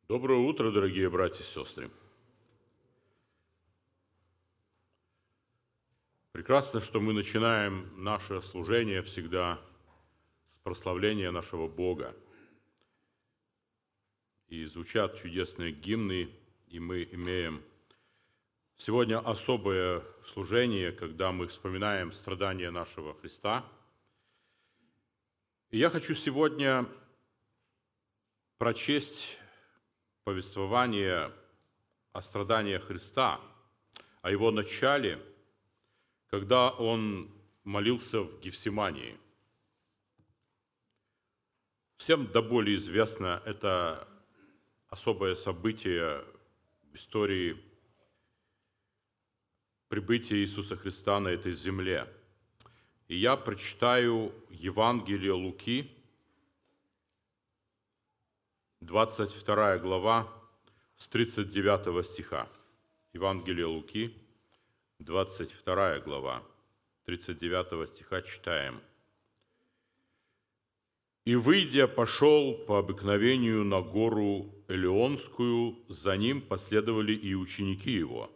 Доброе утро, дорогие братья и сестры. Прекрасно, что мы начинаем наше служение всегда с прославления нашего Бога. И звучат чудесные гимны, и мы имеем сегодня особое служение, когда мы вспоминаем страдания нашего Христа. И я хочу сегодня прочесть повествование о страданиях Христа, о Его начале, когда Он молился в Гефсимании. Всем до боли известно это особое событие в истории прибытия Иисуса Христа на этой земле. И я прочитаю Евангелие Луки, 22 глава, с 39 стиха. Евангелие Луки, 22 глава, 39 стиха читаем. «И, выйдя, пошел по обыкновению на гору Элеонскую, за ним последовали и ученики его.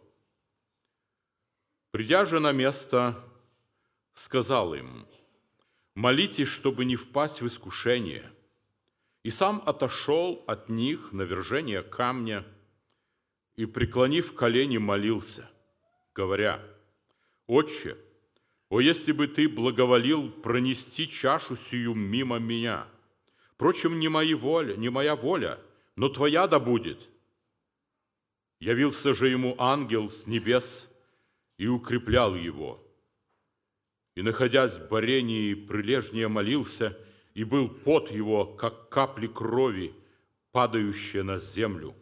Придя же на место, сказал им: молитесь, чтобы не впасть в искушение. И сам отошел от них на вержение камня и, преклонив колени, молился, говоря: Отче, о, если бы ты благоволил пронести чашу сию мимо меня! Впрочем, не моя воля, но твоя да будет. Явился же ему ангел с небес и укреплял его. И, находясь в борении, прилежнее молился, и был пот его, как капли крови, падающие на землю.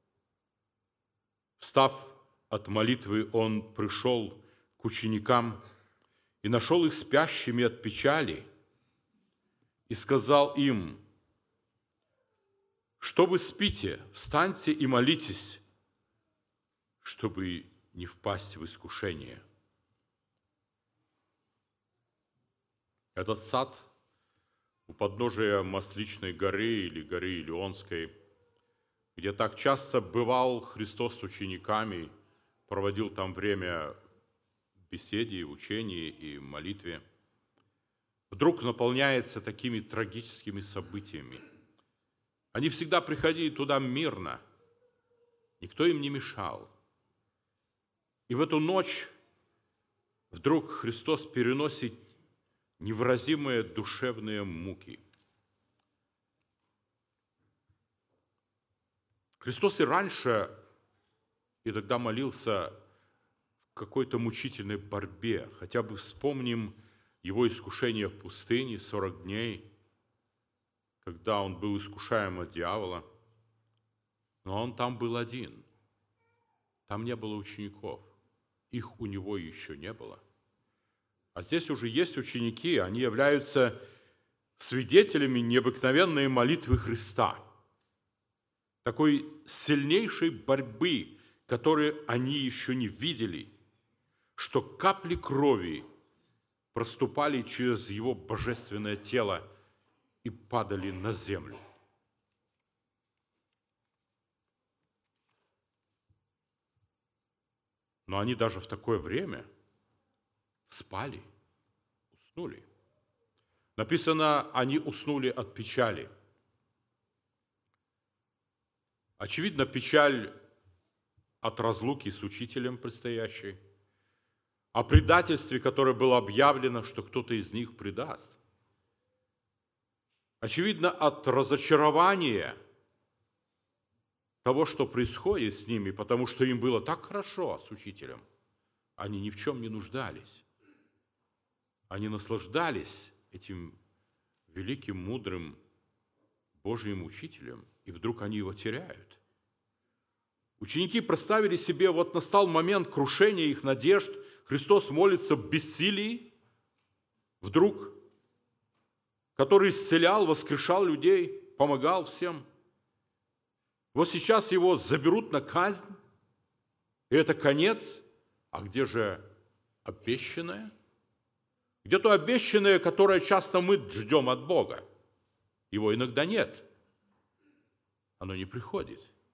Встав от молитвы, он пришел к ученикам и нашел их спящими от печали, и сказал им: что вы спите, встаньте и молитесь, чтобы не впасть в искушение. Этот сад у подножия Масличной горы или горы Илионской, где так часто бывал Христос с учениками, проводил там время в беседе, учении и молитве, вдруг наполняется такими трагическими событиями. Они всегда приходили туда мирно, никто им не мешал. И в эту ночь вдруг Христос переносит невыразимые душевные муки. Христос и раньше иногда молился в какой-то мучительной борьбе. Хотя бы вспомним его искушение в пустыне 40 дней, когда он был искушаем от дьявола. Но он там был один. Там не было учеников. Их у него еще не было. А здесь уже есть ученики, они являются свидетелями необыкновенной молитвы Христа, такой сильнейшей борьбы, которую они еще не видели, что капли крови проступали через его божественное тело и падали на землю. Но они даже в такое время спали, уснули. Написано, они уснули от печали. Очевидно, печаль от разлуки с учителем предстоящей, о предательстве, которое было объявлено, что кто-то из них предаст. Очевидно, от разочарования того, что происходит с ними, потому что им было так хорошо с учителем. Они ни в чем не нуждались. Они наслаждались этим великим, мудрым Божьим учителем, и вдруг они его теряют. Ученики представили себе, вот настал момент крушения их надежд, Христос молится в бессилии, вдруг, который исцелял, воскрешал людей, помогал всем. Вот сейчас его заберут на казнь, и это конец. А где же обещанное? Где то обещанное, которое часто мы ждем от Бога? Его иногда нет. Оно не приходит.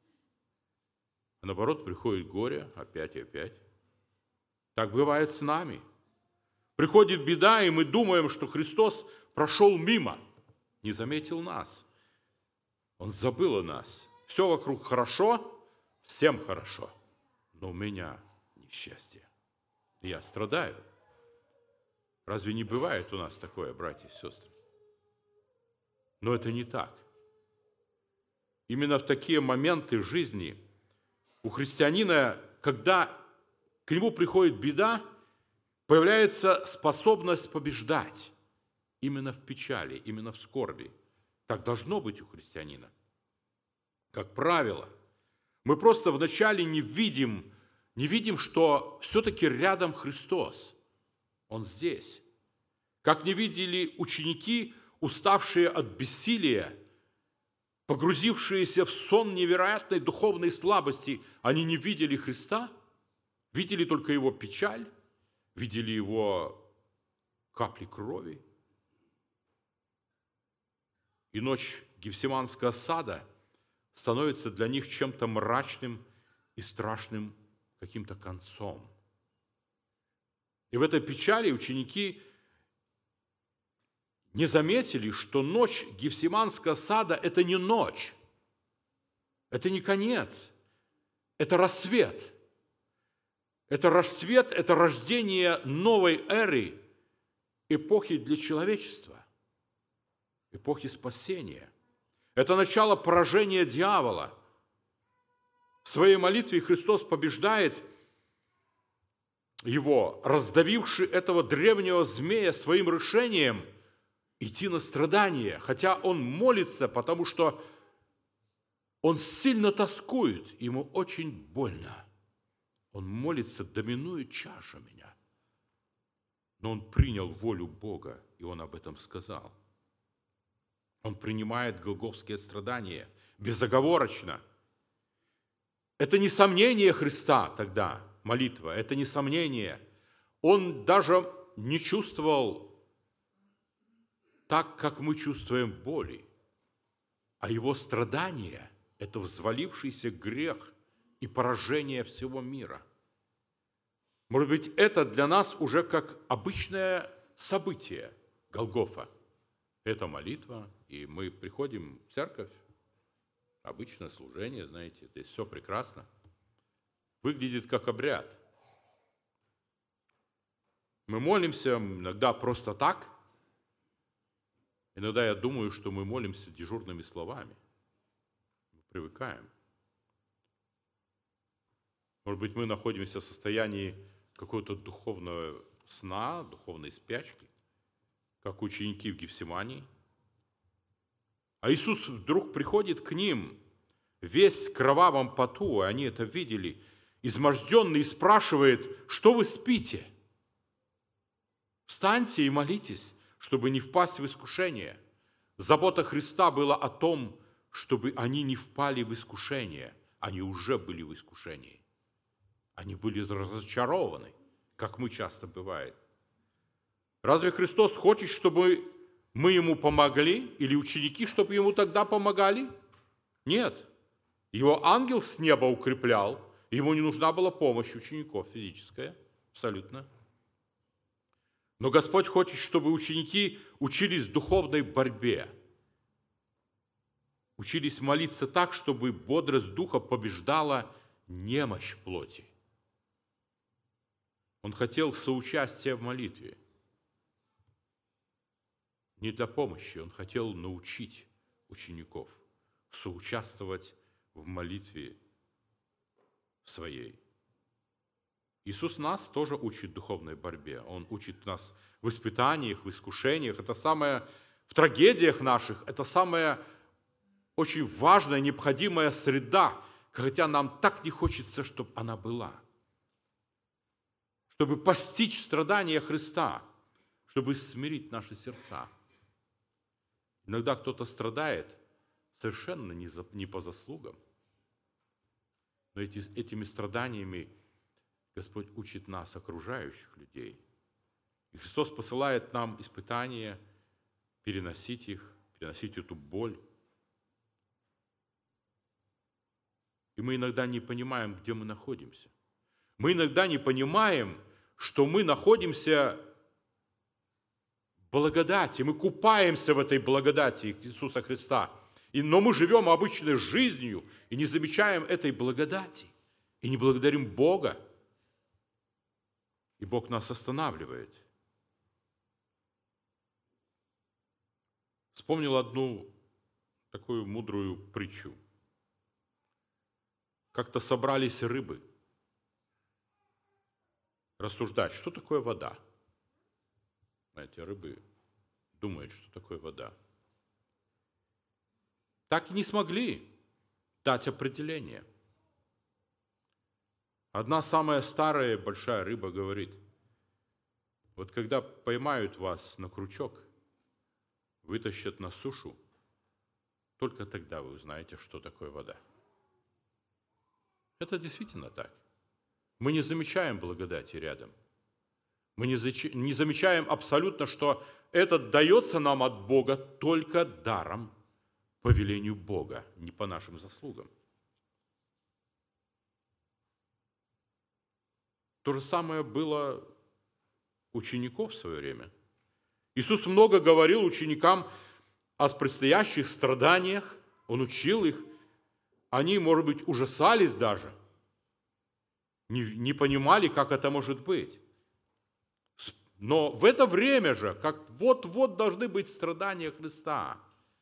А наоборот, приходит горе опять и опять. Так бывает с нами. Приходит беда, и мы думаем, что Христос прошел мимо, не заметил нас. Он забыл о нас. Все вокруг хорошо, всем хорошо, но у меня несчастье. Я страдаю. Разве не бывает у нас такое, братья и сестры? Но это не так. Именно в такие моменты жизни у христианина, когда к нему приходит беда, появляется способность побеждать именно в печали, именно в скорби. Так должно быть у христианина. Как правило, мы просто вначале не видим, что все-таки рядом Христос. Он здесь. Как не видели ученики, уставшие от бессилия, погрузившиеся в сон невероятной духовной слабости, они не видели Христа, видели только Его печаль, видели Его капли крови. И ночь Гефсиманского сада становится для них чем-то мрачным и страшным каким-то концом. И в этой печали ученики не заметили, что ночь Гефсиманского сада – это не ночь, это не конец, это рассвет. Это рассвет, это рождение новой эры, эпохи для человечества, эпохи спасения. Это начало поражения дьявола. В своей молитве Христос побеждает его, раздавивший этого древнего змея своим решением идти на страдания, хотя он молится, потому что он сильно тоскует, ему очень больно. Он молится: доминует чаша меня. Но он принял волю Бога, и он об этом сказал. Он принимает голгофские страдания безоговорочно. Это не сомнение Христа тогда, молитва, это не сомнение. Он даже не чувствовал так, как мы чувствуем боли. А его страдания – это взвалившийся грех и поражение всего мира. Может быть, это для нас уже как обычное событие Голгофа. Это молитва, и мы приходим в церковь, обычное служение, знаете, здесь все прекрасно. Выглядит как обряд. Мы молимся иногда просто так. Иногда я думаю, что мы молимся дежурными словами. Мы привыкаем. Может быть, мы находимся в состоянии какого-то духовного сна, духовной спячки, как ученики в Гефсимании. А Иисус вдруг приходит к ним, весь в кровавом поту, и они это видели, изможденный, и спрашивает: что вы спите? Встаньте и молитесь, чтобы не впасть в искушение. Забота Христа была о том, чтобы они не впали в искушение. Они уже были в искушении. Они были разочарованы, как мы часто бывает. Разве Христос хочет, чтобы мы Ему помогли, или ученики, чтобы Ему тогда помогали? Нет. Его ангел с неба укреплял, Ему не нужна была помощь учеников физическая, абсолютно. Но Господь хочет, чтобы ученики учились духовной борьбе, учились молиться так, чтобы бодрость духа побеждала немощь плоти. Он хотел соучастия в молитве. Не для помощи, он хотел научить учеников соучаствовать в молитве своей. Иисус нас тоже учит духовной борьбе. Он учит нас в испытаниях, в искушениях. Это самое, в трагедиях наших, это самая очень важная, необходимая среда, хотя нам так не хочется, чтобы она была. Чтобы постичь страдания Христа, чтобы смирить наши сердца. Иногда кто-то страдает совершенно не по заслугам, но этими страданиями Господь учит нас, окружающих людей. И Христос посылает нам испытания, переносить их, переносить эту боль. И мы иногда не понимаем, где мы находимся. Мы иногда не понимаем, что мы находимся в благодати, мы купаемся в этой благодати Иисуса Христа. Но мы живем обычной жизнью и не замечаем этой благодати, и не благодарим Бога. И Бог нас останавливает. Вспомнил одну такую мудрую притчу. Как-то собрались рыбы рассуждать, что такое вода. Знаете, рыбы думают, что такое вода. Так и не смогли дать определение. Одна самая старая большая рыба говорит: вот когда поймают вас на крючок, вытащат на сушу, только тогда вы узнаете, что такое вода. Это действительно так. Мы не замечаем благодати рядом. Мы не замечаем абсолютно, что это дается нам от Бога только даром, по велению Бога, не по нашим заслугам. То же самое было учеников в свое время. Иисус много говорил ученикам о предстоящих страданиях, Он учил их. Они, может быть, ужасались даже, не понимали, как это может быть. Но в это время же, как вот-вот должны быть страдания Христа,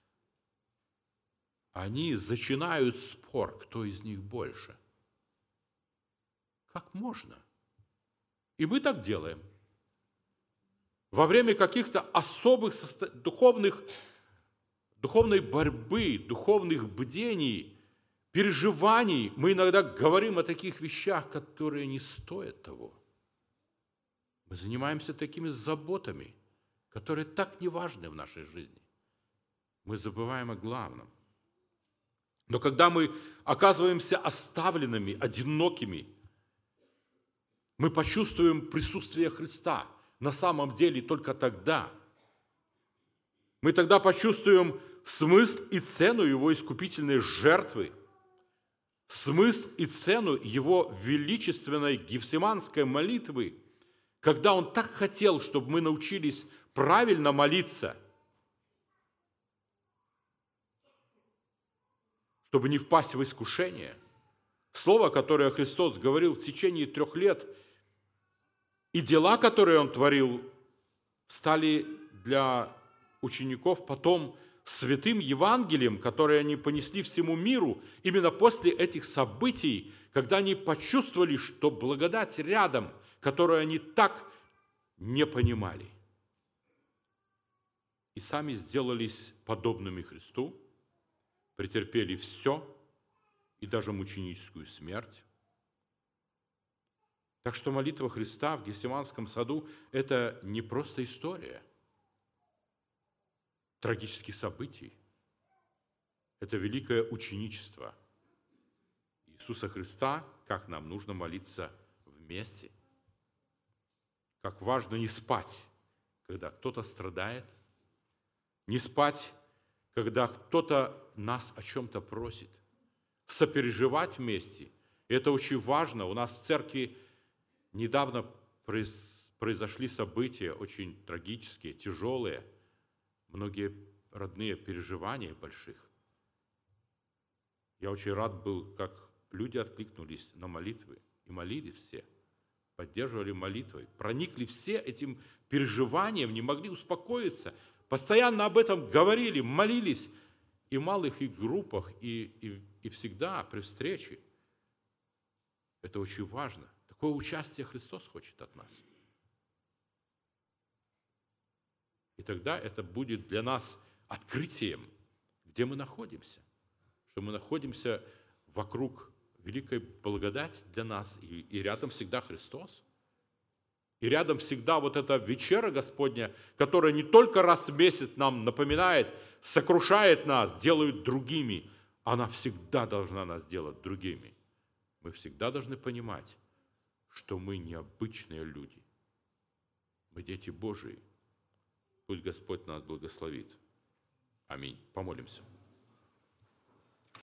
они зачинают спор, кто из них больше. Как можно? И мы так делаем. Во время каких-то особых духовной борьбы, духовных бдений, переживаний, мы иногда говорим о таких вещах, которые не стоят того. Мы занимаемся такими заботами, которые так не важны в нашей жизни. Мы забываем о главном. Но когда мы оказываемся оставленными, одинокими, мы почувствуем присутствие Христа на самом деле только тогда. Мы тогда почувствуем смысл и цену Его искупительной жертвы, смысл и цену Его величественной гефсиманской молитвы, когда Он так хотел, чтобы мы научились правильно молиться, чтобы не впасть в искушение. Слово, которое Христос говорил в течение 3 лет, и дела, которые Он творил, стали для учеников потом святым Евангелием, которое они понесли всему миру именно после этих событий, когда они почувствовали, что благодать рядом, которую они так не понимали. И сами сделались подобными Христу, претерпели все, и даже мученическую смерть. Так что молитва Христа в Гефсиманском саду – это не просто история трагических событий. Это великое ученичество Иисуса Христа, как нам нужно молиться вместе. Как важно не спать, когда кто-то страдает, не спать, когда кто-то нас о чем-то просит, сопереживать вместе. Это очень важно. У нас в церкви недавно произошли события очень трагические, тяжелые, многие родные переживания больших. Я очень рад был, как люди откликнулись на молитвы и молились все, поддерживали молитвой, проникли все этим переживанием, не могли успокоиться, постоянно об этом говорили, молились и в малых и группах, и всегда при встрече. Это очень важно. Такое участие Христос хочет от нас. И тогда это будет для нас открытием, где мы находимся. Что мы находимся вокруг великой благодати для нас, и рядом всегда Христос. И рядом всегда вот эта вечера Господня, которая не только раз в месяц нам напоминает, сокрушает нас, делает другими, она всегда должна нас делать другими. Мы всегда должны понимать, что мы необычные люди. Мы дети Божии. Пусть Господь нас благословит. Аминь. Помолимся.